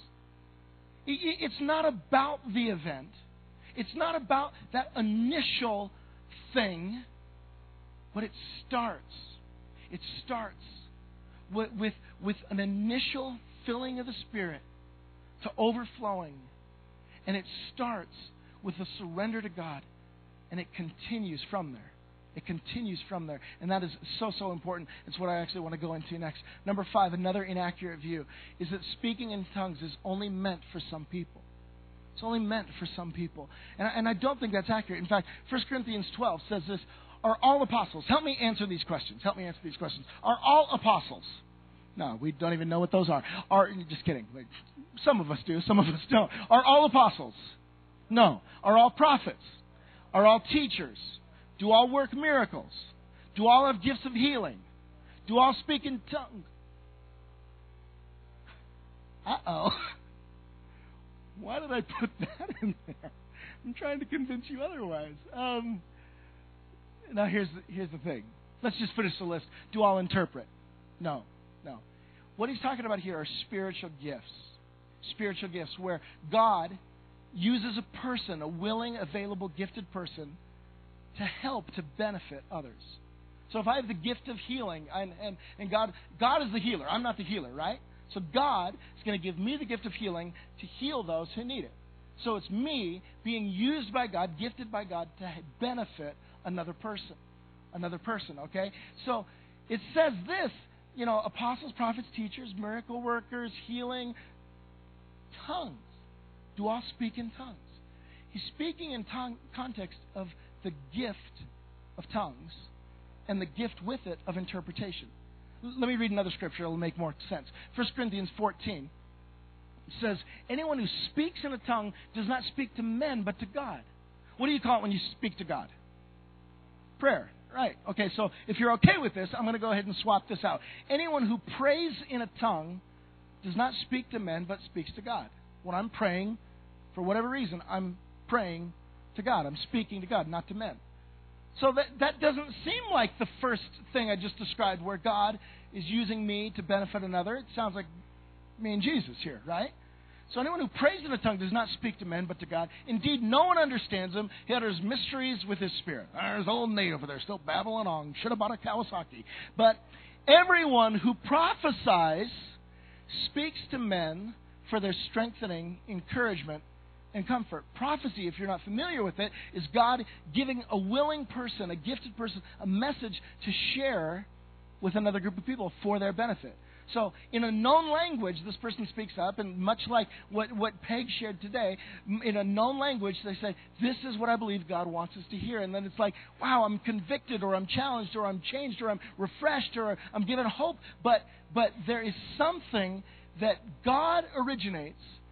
It's not about the event. It's not about that initial thing, but it starts. It starts with, with, with an initial filling of the Spirit to overflowing. And it starts with a surrender to God, and it continues from there. It continues from there. And that is so, so important. It's what I actually want to go into next. Number five, another inaccurate view, is that speaking in tongues is only meant for some people. It's only meant for some people. And I, and I don't think that's accurate. In fact, First Corinthians twelve says this, are all apostles? Help me answer these questions. Help me answer these questions. Are all apostles? No, we don't even know what those are. Are just kidding. Some of us do. Some of us don't. Are all apostles? No. Are all prophets? Are all teachers? Do all work miracles? Do all have gifts of healing? Do all speak in tongues? Uh-oh. Why did I put that in there? I'm trying to convince you otherwise. Um, now, here's the, here's the thing. Let's just finish the list. Do all interpret? No, no. What he's talking about here are spiritual gifts. Spiritual gifts where God uses a person, a willing, available, gifted person, to help, to benefit others. So if I have the gift of healing, and, and, and God, God is the healer. I'm not the healer, right? So God is going to give me the gift of healing to heal those who need it. So it's me being used by God, gifted by God, to benefit another person. Another person, okay? So it says this, you know, apostles, prophets, teachers, miracle workers, healing, tongues. Do all speak in tongues? He's speaking in tongue, context of the gift of tongues and the gift with it of interpretation. Let me read another scripture. It will make more sense. First Corinthians fourteen says, anyone who speaks in a tongue does not speak to men but to God. What do you call it when you speak to God? Prayer. Right. Okay, so if you're okay with this, I'm going to go ahead and swap this out. Anyone who prays in a tongue does not speak to men but speaks to God. When I'm praying, for whatever reason, I'm praying to God. I'm speaking to God, not to men. So that, that doesn't seem like the first thing I just described, where God is using me to benefit another. It sounds like me and Jesus here, right? So anyone who prays in a tongue does not speak to men, but to God. Indeed, no one understands him. He utters mysteries with his spirit. There's old Nate over there still babbling on. Should have bought a Kawasaki. But everyone who prophesies speaks to men for their strengthening, encouragement, and comfort. Prophecy, if you're not familiar with it, is God giving a willing person, a gifted person, a message to share with another group of people for their benefit. So, in a known language, this person speaks up, and much like what, what Peg shared today, in a known language, they say, this is what I believe God wants us to hear. And then it's like, wow, I'm convicted, or I'm challenged, or I'm changed, or I'm refreshed, or I'm given hope. But, but there is something that God originates,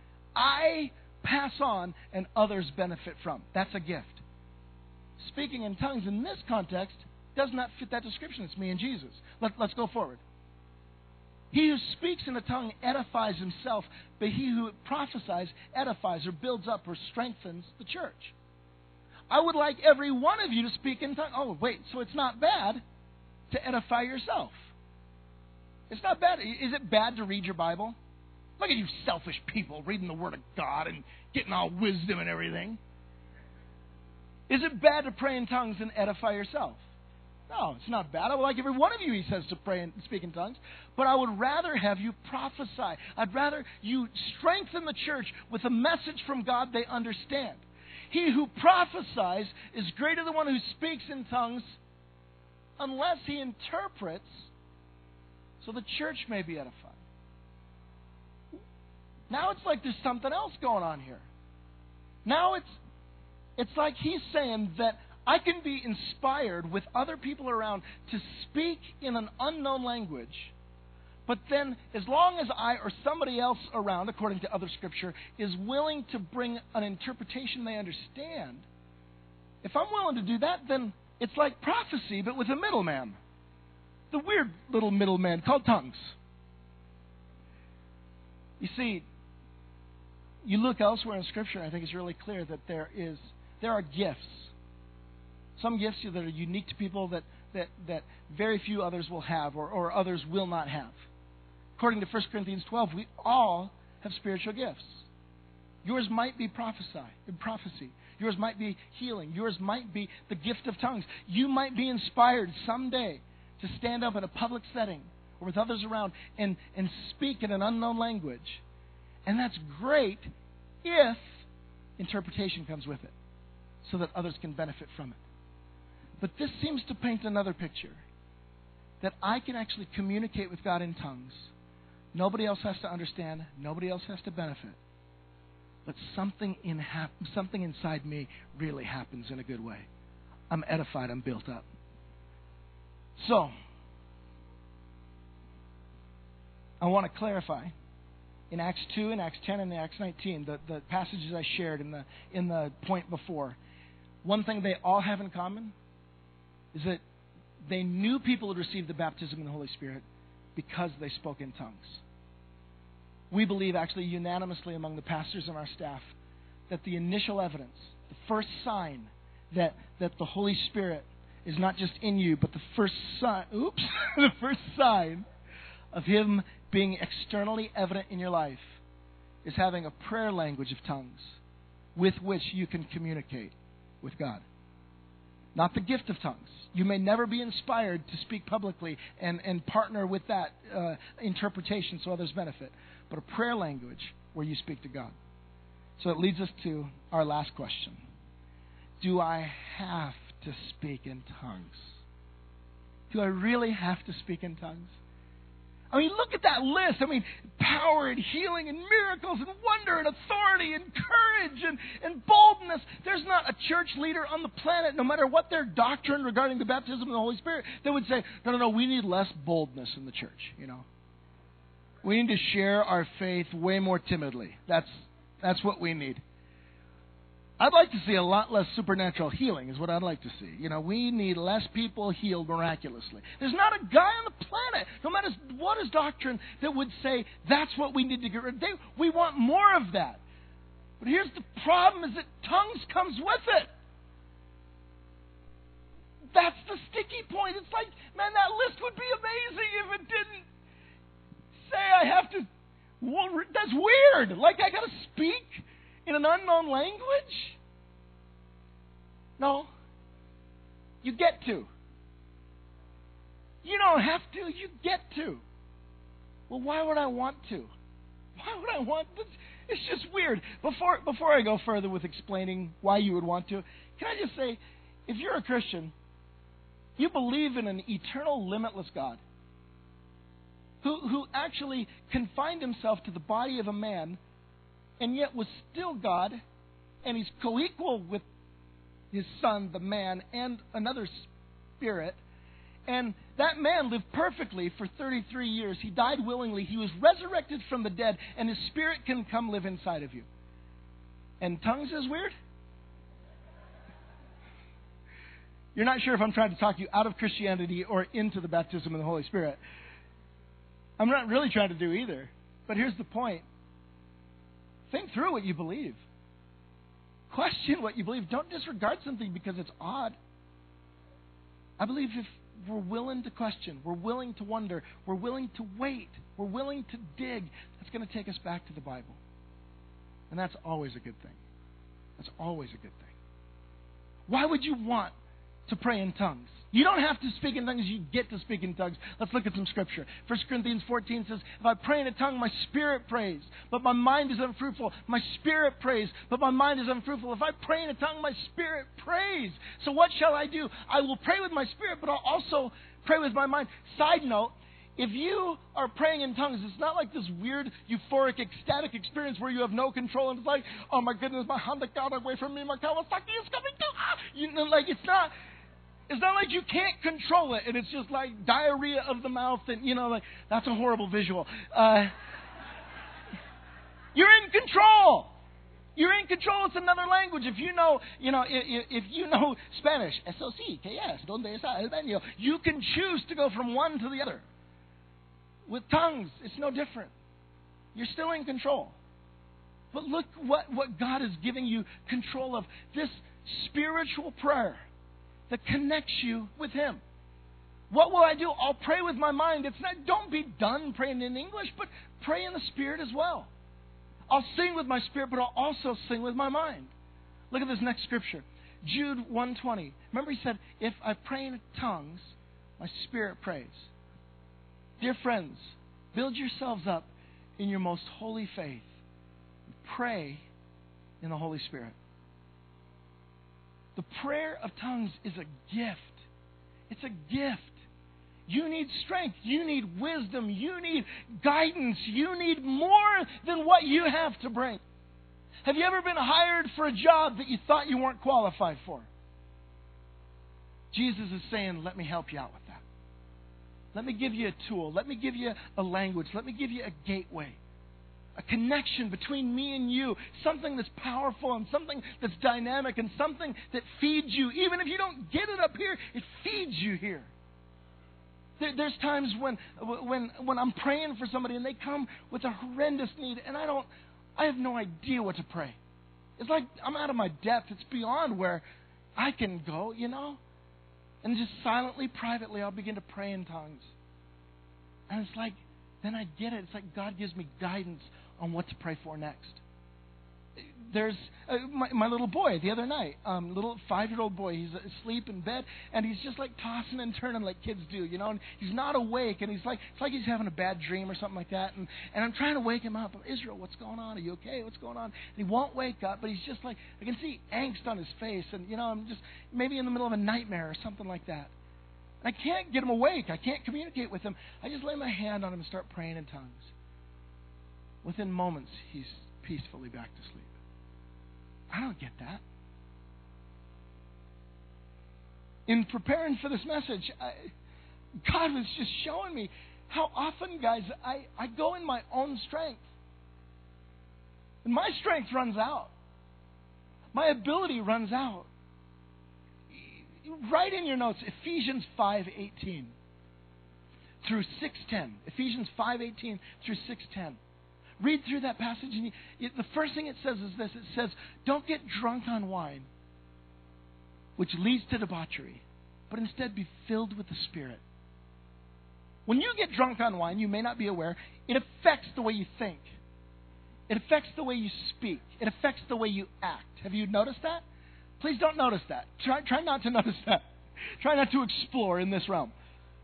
I pass on, and others benefit from. That's a gift. Speaking in tongues in this context does not fit that description. It's me and Jesus. Let, let's go forward. He who speaks in a tongue edifies himself, but he who prophesies edifies or builds up or strengthens the church. I would like every one of you to speak in tongues. Oh, wait, so it's not bad to edify yourself. It's not bad. Is it bad to read your Bible? Look at you selfish people reading the Word of God and getting all wisdom and everything. Is it bad to pray in tongues and edify yourself? No, it's not bad. I would like every one of you, he says, to pray and speak in tongues. But I would rather have you prophesy. I'd rather you strengthen the church with a message from God they understand. He who prophesies is greater than the one who speaks in tongues unless he interprets, so the church may be edified. Now it's like there's something else going on here. Now it's it's like he's saying that I can be inspired with other people around to speak in an unknown language, but then as long as I or somebody else around, according to other scripture, is willing to bring an interpretation they understand, if I'm willing to do that, then it's like prophecy, but with a middleman. The weird little middleman called tongues. You see, you look elsewhere in Scripture, I think it's really clear that there is there are gifts. Some gifts that are unique to people that, that, that very few others will have, or, or others will not have. According to First Corinthians twelve, we all have spiritual gifts. Yours might be prophesy, prophecy. Yours might be healing. Yours might be the gift of tongues. You might be inspired someday to stand up in a public setting or with others around and, and speak in an unknown language. And that's great if interpretation comes with it, so that others can benefit from it. But this seems to paint another picture, that I can actually communicate with God in tongues. Nobody else has to understand. Nobody else has to benefit. But something in hap- something inside me really happens in a good way. I'm edified. I'm built up. So, I want to clarify. In Acts two, in Acts ten, and in Acts nineteen, the, the passages I shared in the in the point before, one thing they all have in common is that they knew people had received the baptism in the Holy Spirit because they spoke in tongues. We believe, actually, unanimously among the pastors and our staff, that the initial evidence, the first sign that, that the Holy Spirit is not just in you, but the first sign, oops, the first sign of Him being externally evident in your life is having a prayer language of tongues with which you can communicate with God. Not the gift of tongues. You may never be inspired to speak publicly and, and partner with that uh, interpretation so others benefit. But a prayer language where you speak to God. So it leads us to our last question. Do I have to speak in tongues? Do I really have to speak in tongues? I mean, look at that list. I mean, power and healing and miracles and wonder and authority and courage and, and boldness. There's not a church leader on the planet, no matter what their doctrine regarding the baptism of the Holy Spirit, that would say, no, no, no, we need less boldness in the church, you know. We need to share our faith way more timidly. That's, that's what we need. I'd like to see a lot less supernatural healing is what I'd like to see. You know, we need less people healed miraculously. There's not a guy on the planet, no matter what his doctrine, that would say that's what we need to get rid of. They, we want more of that. But here's the problem is that tongues comes with it. That's the sticky point. It's like, man, that list would be amazing if it didn't say I have to. Well, that's weird. Like I got to speak in an unknown language? No. You get to. You don't have to. You get to. Well, why would I want to? Why would I want to? It's just weird. Before, before I go further with explaining why you would want to, can I just say, if you're a Christian, you believe in an eternal, limitless God who, who actually confined Himself to the body of a man and yet was still God, and He's co-equal with His Son, the man, and another spirit. And that man lived perfectly for thirty-three years. He died willingly. He was resurrected from the dead, and His Spirit can come live inside of you. And tongues is weird? You're not sure if I'm trying to talk you out of Christianity or into the baptism of the Holy Spirit. I'm not really trying to do either. But here's the point. Think through what you believe. Question what you believe. Don't disregard something because it's odd. I believe if we're willing to question, we're willing to wonder, we're willing to wait, we're willing to dig, that's going to take us back to the Bible. And that's always a good thing. That's always a good thing. Why would you want to pray in tongues? You don't have to speak in tongues. You get to speak in tongues. Let's look at some scripture. First Corinthians fourteen says, if I pray in a tongue, my spirit prays, but my mind is unfruitful. My spirit prays, but my mind is unfruitful. If I pray in a tongue, my spirit prays. So what shall I do? I will pray with my spirit, but I'll also pray with my mind. Side note, if you are praying in tongues, it's not like this weird, euphoric, ecstatic experience where you have no control and it's like, oh my goodness, my Honda got away from me, my Kawasaki is coming too. Ah! You know, like it's not... It's not like you can't control it, and it's just like diarrhea of the mouth, and, you know, like, that's a horrible visual. Uh, you're in control. You're in control. It's another language. If you know, you know, if, if you know Spanish, eso sí, que es, donde está el baño, you can choose to go from one to the other. With tongues, it's no different. You're still in control. But look what, what God is giving you control of. This spiritual prayer that connects you with Him. What will I do? I'll pray with my mind. It's not, don't be done praying in English, but pray in the Spirit as well. I'll sing with my spirit, but I'll also sing with my mind. Look at this next scripture. Jude one twenty. Remember he said, if I pray in tongues, my spirit prays. Dear friends, build yourselves up in your most holy faith. Pray in the Holy Spirit. The prayer of tongues is a gift. It's a gift. You need strength. You need wisdom. You need guidance. You need more than what you have to bring. Have you ever been hired for a job that you thought you weren't qualified for? Jesus is saying, let me help you out with that. Let me give you a tool. Let me give you a language. Let me give you a gateway. A connection between me and you. Something that's powerful and something that's dynamic and something that feeds you. Even if you don't get it up here, it feeds you here. There, there's times when, when, when I'm praying for somebody and they come with a horrendous need, and I don't, I have no idea what to pray. It's like I'm out of my depth. It's beyond where I can go, you know. And just silently, privately, I'll begin to pray in tongues. And it's like, then I get it. It's like God gives me guidance on what to pray for next. There's uh, my, my little boy the other night, um, little five-year-old boy. He's asleep in bed, and he's just like tossing and turning like kids do, you know. And he's not awake, and he's like, it's like he's having a bad dream or something like that. And and I'm trying to wake him up. Israel, what's going on? Are you okay? What's going on? And he won't wake up, but he's just like, I can see angst on his face, and you know, I'm just maybe in the middle of a nightmare or something like that. And I can't get him awake. I can't communicate with him. I just lay my hand on him and start praying in tongues. Within moments, he's peacefully back to sleep. I don't get that. In preparing for this message, I, God was just showing me how often, guys, I, I go in my own strength. And my strength runs out. My ability runs out. Write in your notes Ephesians five eighteen through six ten. Ephesians five eighteen through six ten. Read through that passage, and you, it, the first thing it says is this. It says, don't get drunk on wine, which leads to debauchery, but instead be filled with the Spirit. When you get drunk on wine, you may not be aware, it affects the way you think. It affects the way you speak. It affects the way you act. Have you noticed that? Please don't notice that. Try, try not to notice that. Try not to explore in this realm.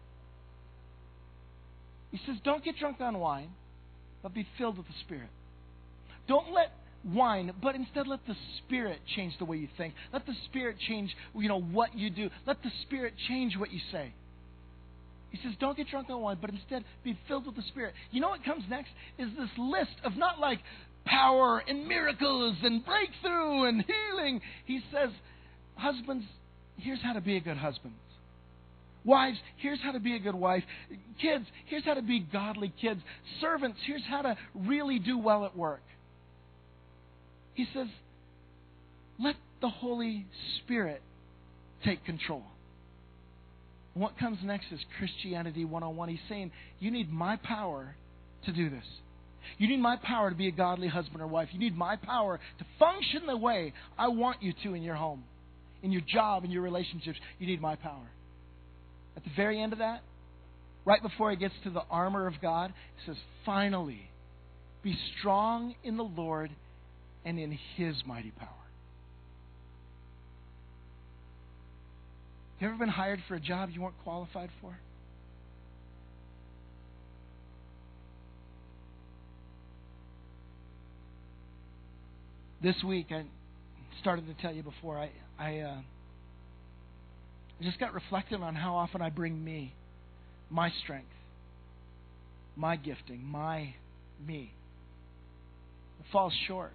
He says, don't get drunk on wine, but be filled with the Spirit. Don't let wine, but instead let the Spirit change the way you think. Let the Spirit change, you know, what you do. Let the Spirit change what you say. He says, don't get drunk on wine, but instead be filled with the Spirit. You know what comes next is this list of not like power and miracles and breakthrough and healing. He says, husbands, here's how to be a good husband. Wives, here's how to be a good wife. Kids, here's how to be godly kids. Servants, here's how to really do well at work. He says, let the Holy Spirit take control. And what comes next is Christianity one oh one. He's saying, you need my power to do this. You need my power to be a godly husband or wife. You need my power to function the way I want you to in your home, in your job, in your relationships. You need my power. At the very end of that, right before he gets to the armor of God, he says, finally, be strong in the Lord and in His mighty power. Have you ever been hired for a job you weren't qualified for? This week, I started to tell you before, I, I uh, just got reflecting on how often I bring me, my strength, my gifting, my me. It falls short.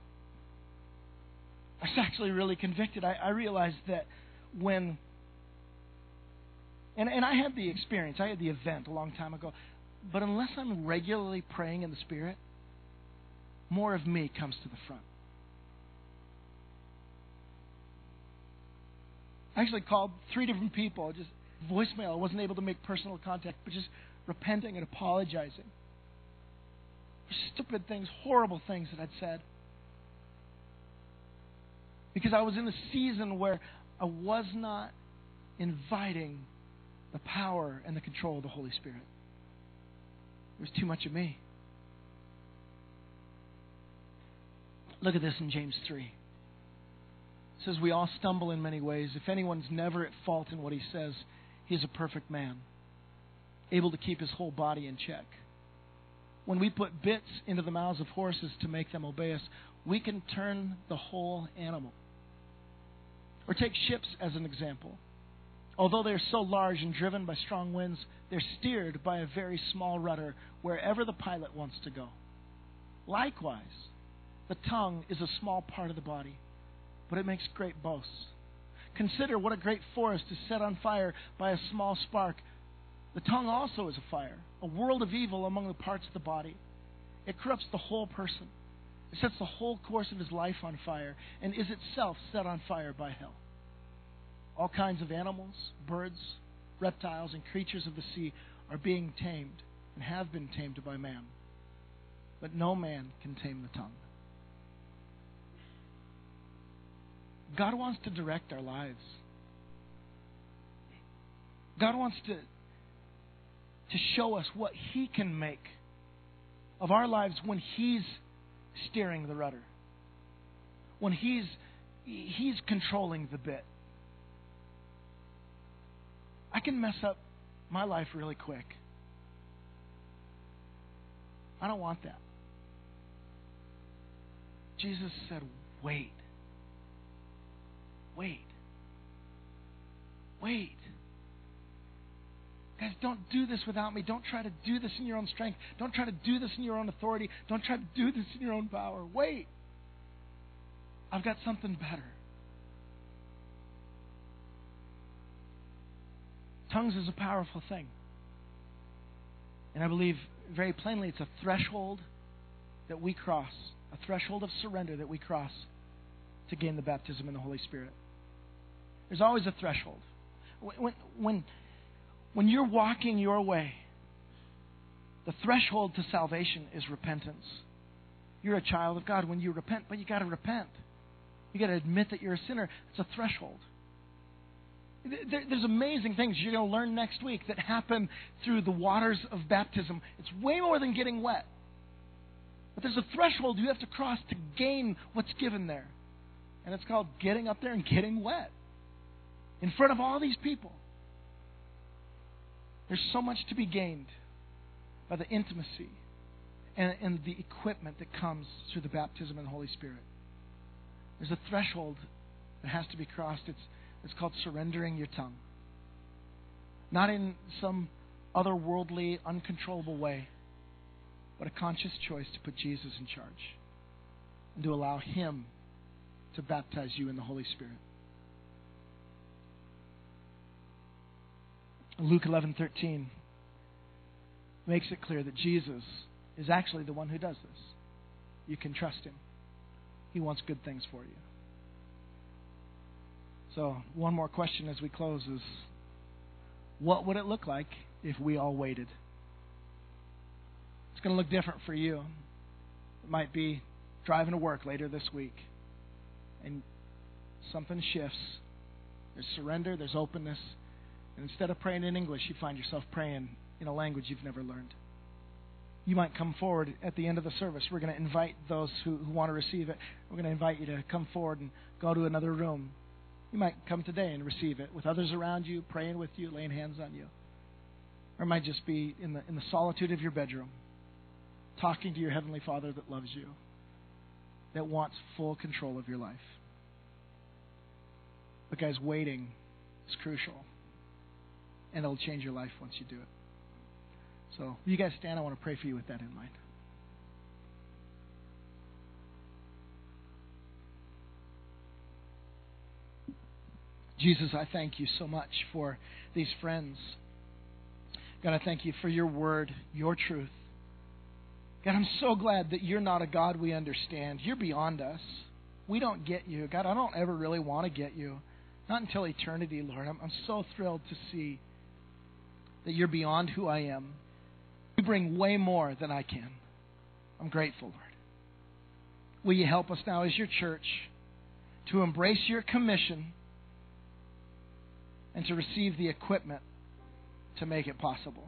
I was actually really convicted. I, I realized that when, and, and I had the experience, I had the event a long time ago, but unless I'm regularly praying in the Spirit, more of me comes to the front. I actually called three different people, just voicemail. I wasn't able to make personal contact, but just repenting and apologizing for stupid things, horrible things that I'd said. Because I was in a season where I was not inviting the power and the control of the Holy Spirit. There was too much of me. Look at this in James three. It says, we all stumble in many ways. If anyone's never at fault in what he says, he is a perfect man, able to keep his whole body in check. When we put bits into the mouths of horses to make them obey us, we can turn the whole animal. Or take ships as an example. Although they are so large and driven by strong winds, they're steered by a very small rudder wherever the pilot wants to go. Likewise, the tongue is a small part of the body, but it makes great boasts. Consider what a great forest is set on fire by a small spark. The tongue also is a fire, a world of evil among the parts of the body. It corrupts the whole person. It sets the whole course of his life on fire and is itself set on fire by hell. All kinds of animals, birds, reptiles, and creatures of the sea are being tamed and have been tamed by man. But no man can tame the tongue. God wants to direct our lives. God wants to, to show us what He can make of our lives when He's steering the rudder. When He's He's controlling the bit. I can mess up my life really quick. I don't want that. Jesus said, wait. Wait. Wait. Guys, don't do this without me. Don't try to do this in your own strength. Don't try to do this in your own authority. Don't try to do this in your own power. Wait. I've got something better. Tongues is a powerful thing. And I believe very plainly it's a threshold that we cross, a threshold of surrender that we cross to gain the baptism in the Holy Spirit. There's always a threshold. When, when, when you're walking your way, the threshold to salvation is repentance. You're a child of God when you repent, but you got to repent. You got to admit that you're a sinner. It's a threshold. There, there's amazing things you're going to learn next week that happen through the waters of baptism. It's way more than getting wet. But there's a threshold you have to cross to gain what's given there. And it's called getting up there and getting wet. In front of all these people. There's so much to be gained by the intimacy and, and the equipment that comes through the baptism in the Holy Spirit. There's a threshold that has to be crossed. It's, it's called surrendering your tongue. Not in some otherworldly, uncontrollable way, but a conscious choice to put Jesus in charge and to allow Him to baptize you in the Holy Spirit. Luke eleven thirteen makes it clear that Jesus is actually the one who does this. You can trust Him. He wants good things for you. So, one more question as we close is, what would it look like if we all waited? It's going to look different for you. It might be driving to work later this week, and something shifts. There's surrender, there's openness, and instead of praying in English, you find yourself praying in a language you've never learned. You might come forward at the end of the service. We're going to invite those who, who want to receive it. We're going to invite you to come forward and go to another room. You might come today and receive it with others around you, praying with you, laying hands on you. Or it might just be in the in the solitude of your bedroom, talking to your Heavenly Father that loves you, that wants full control of your life. But guys, waiting is crucial. And it'll change your life once you do it. So, will you guys stand? I want to pray for you with that in mind. Jesus, I thank you so much for these friends. God, I thank you for your word, your truth. God, I'm so glad that you're not a God we understand. You're beyond us. We don't get you. God, I don't ever really want to get you. Not until eternity, Lord. I'm, I'm so thrilled to see that you're beyond who I am. You bring way more than I can. I'm grateful, Lord. Will you help us now as your church to embrace your commission and to receive the equipment to make it possible?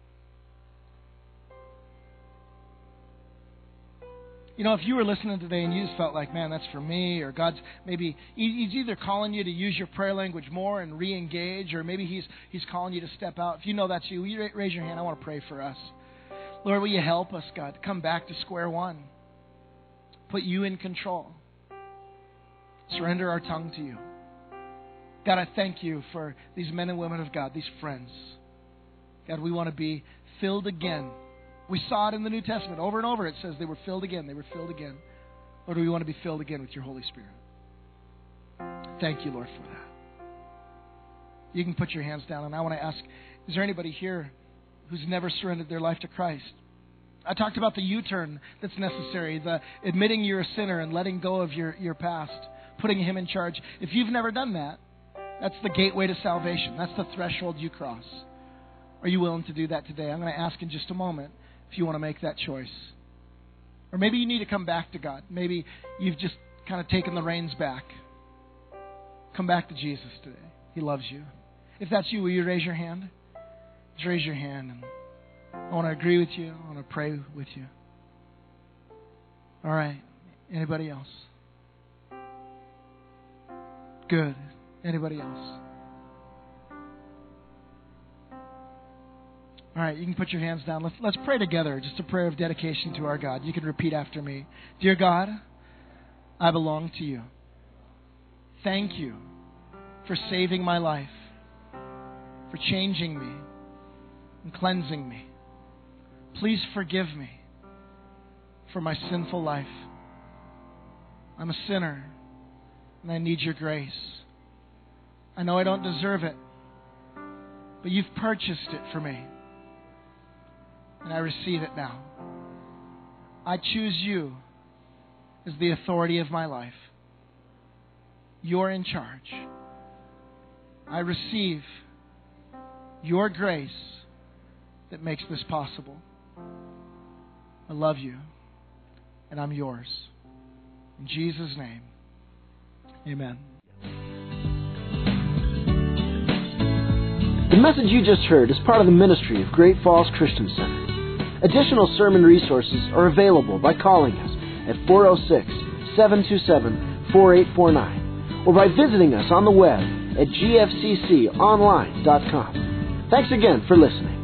You know, if you were listening today and you just felt like, man, that's for me, or God's maybe, He's either calling you to use your prayer language more and re-engage, or maybe He's He's calling you to step out. If you know that's you, will you raise your hand? I want to pray for us. Lord, will you help us, God, come back to square one. Put you in control. Surrender our tongue to you. God, I thank you for these men and women of God, these friends. God, we want to be filled again. We saw it in the New Testament. Over and over it says they were filled again. They were filled again. Lord, we want to be filled again with your Holy Spirit. Thank you, Lord, for that. You can put your hands down, and I want to ask, is there anybody here who's never surrendered their life to Christ? I talked about the U-turn that's necessary, the admitting you're a sinner and letting go of your, your past, putting Him in charge. If you've never done that, that's the gateway to salvation. That's the threshold you cross. Are you willing to do that today? I'm going to ask in just a moment if you want to make that choice. Or maybe you need to come back to God. Maybe you've just kind of taken the reins back. Come back to Jesus today. He loves you. If that's you, will you raise your hand? Just raise your hand. And I want to agree with you. I want to pray with you. All right. Anybody else? Good. Anybody else? All right, you can put your hands down. Let's let's pray together, just a prayer of dedication to our God. You can repeat after me. Dear God, I belong to you. Thank you for saving my life, for changing me and cleansing me. Please forgive me for my sinful life. I'm a sinner, and I need your grace. I know I don't deserve it, but you've purchased it for me, and I receive it now. I choose you as the authority of my life. You're in charge. I receive your grace that makes this possible. I love you, and I'm yours. In Jesus' name, amen. The message you just heard is part of the ministry of Great Falls Christian Center. Additional sermon resources are available by calling us at four oh six, seven two seven, four eight four nine or by visiting us on the web at g f c c online dot com. Thanks again for listening.